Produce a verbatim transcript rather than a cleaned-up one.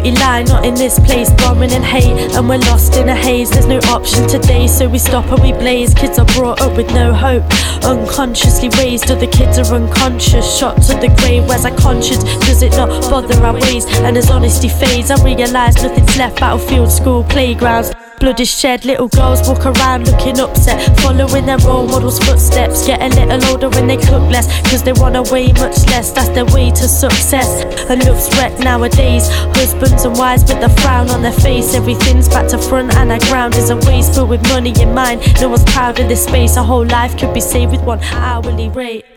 duty lie, not in this place, borrowing and hate, and we're lost in a haze. There's no option today, so we stop and we blaze. Kids are brought up with no hope, unconsciously raised. Other kids are unconscious, shot to the grave. Where's our conscience? Does it not bother our ways? And as honesty fades, I realise nothing's left. Battlefield, school, playgrounds, blood is shed. Little girls walk around looking upset, following their role models' footsteps. Get a little older when they cook less, cause they wanna weigh much less. That's their way to success. And love's wrecked nowadays, husbands and wives with a frown on their face. Everything's back to front and our ground is a waste. But with money in mind, no one's proud of this space. A whole life could be saved with one hourly rate.